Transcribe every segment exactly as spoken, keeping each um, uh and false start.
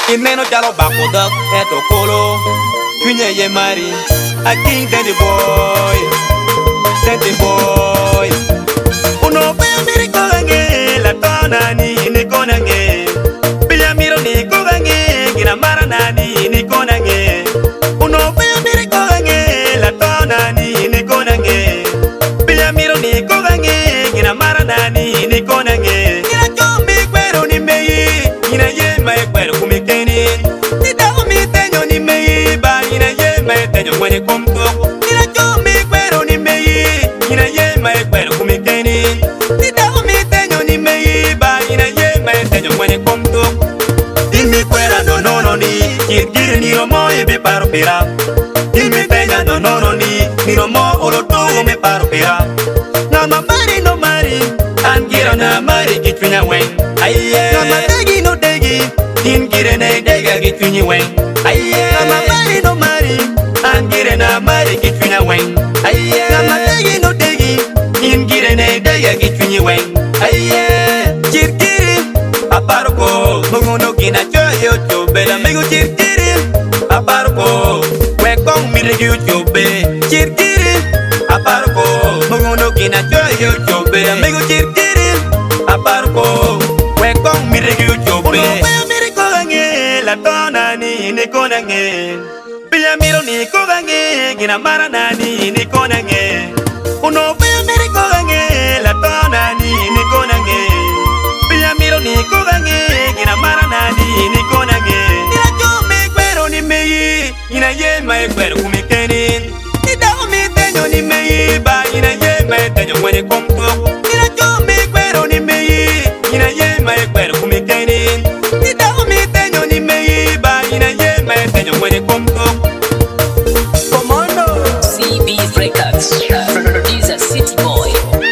Imeno jalo bakudak eto kolo Kunye ye mari Aking daddy boy Daddy boy Uno paya miri kogange La tona ni ni konange Paya miro ni kogange Gina mara nani ni konange Uno paya miri kogange La tona ni ni konange Paya miro ni kogange Gina mara nani ni konange Gina chombi kwero ni meyi Gina ye mae kwero kumikeni Nida umi tenyo ni meyi Ba gina ye mae tenyo mwenye kumtoko Gina chombi kwero ni meyi Gina ye mae kwero kumikeni Nida umi tenyo ni meyi Ba gina ye mae tenyo mwenye kumtoko Dimi kwera no no no ni Kirgiri ni romo ibi paro pira Dimi penya no no no ni Ni romo oloto ume paro pira Nama mari no mari Angira na mari kitwinya weng Aye Nama degi no degi Ingire na dega kitwinyi weng Aye Nama mari no mari Angire na mari kitwinya weng Aye Nama degi no degi Ingire na dega kitwinyi weng Aye Kirkiri Aparoko Munguno kina choyo chobe La migu kirkiri Aparoko Wekong mirigi uchobe Kirkiri Aparoko Munguno kina choyo chobe La migu kirkiri Aparoko Wekong mirigi uchobe Uno paya miri kogange La tona ni ni konange Paya miro ni kogange Gina mara nani ni konange Uno paya miri kogange La tona ni ni konange Paya miro ni kogange Gina mara nani ni konange Gina chombe kwero ni meyi Gina ye mae kwero kumikeni Nida umi tenyo ni meyi Ba gina ye mae tenyo mwenye kumtoko Gina chombe kwero ni meyi Gina ye mae kwero kumikeni Nida umi tenyo ni meyi Ba gina ye mae tenyo mwenye kumtoko Commando C B Records is a city boy.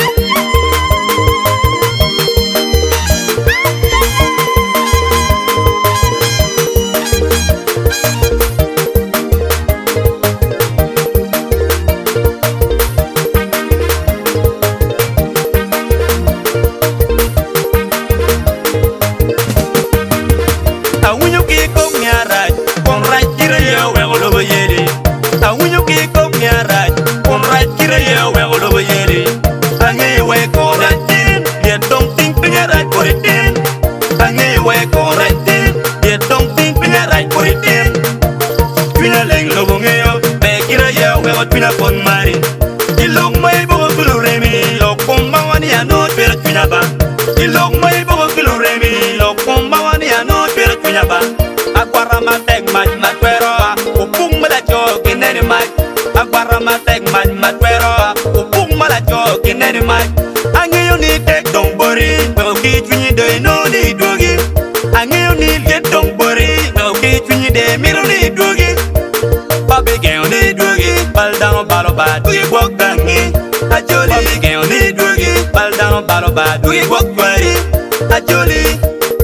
Awunyo ki kom nyaraj Kon raj kira ye wego lobo yeri Awunyo ki kom nyaraj Kon raj kira ye wego lobo yeri Ange we kon raj tin Ye tong ting pinya raj koritin Ange we kon raj tin Ye tong ting pinya raj koritin Twina leng lobo ngeyo Be kira ye wego twina pon mari Ilong may bogo kulu remi Lokong mawani ano twira twina ba Ilong may bogo kulu remi Lokong mawani ano twira twina ba Akwara matek maj matwero Upung malacho kineni maj Akwara matek maj matwero Upung malacho kineni maj Angeyo ni tek dong bori Bego ki twinyi do ino ni dogi Angeyo ni get dong bori Bego ki twinyi de miro ni dogi Papi geo ni dogi Baldano balo ba dugi bok gangi Ajoli Papi geo ni dogi Baldano balo ba dugi bok bari Ajoli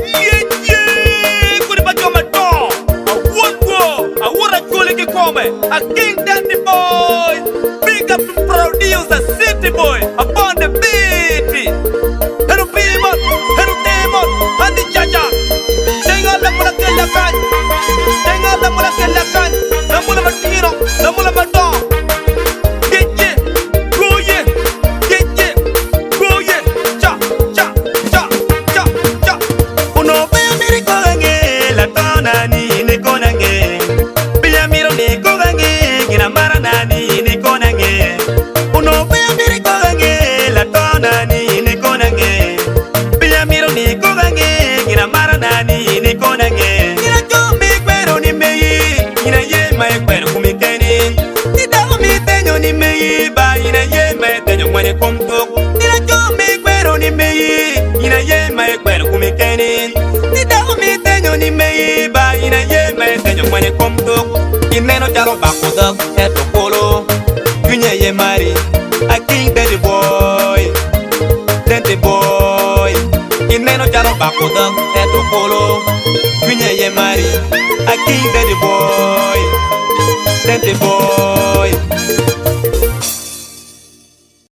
A King Dandy Boy, big up to producer City Boy upon the beat. Hello Pimon, hello Demon, and the Jaja. Sing all the mula kella kan, sing all the mula kella kan. The mula matino, the mula maton. Get ye, go ye, get ye, go ye. Cha, cha, cha, cha, cha. Uno paya miri kogange, la tona ni ni konange. Paya miro ni kogange. Gina mara nani ni konange Uno paya miri kogange La tona ni ni konange Paya miro ni kogange Gina mara nani ni konange Gina chombi kwero ni meyi Gina ye mae kwero kumikeni Nida umi tenyo ni meyi Ba gina ye mae tenyo mwenye kumtoko Gina chombi kwero ni meyi Gina ye mae kwero kumikeni Nida umi tenyo ni meyi Ba gina ye mae tenyo mwenye kumtoko Imeno jalo bakudak eto kolo Kunye ye mari A King Daddy Boy Daddy Boy Imeno jalo bakudak eto kolo Kunye ye mari A King Daddy Boy Daddy Boy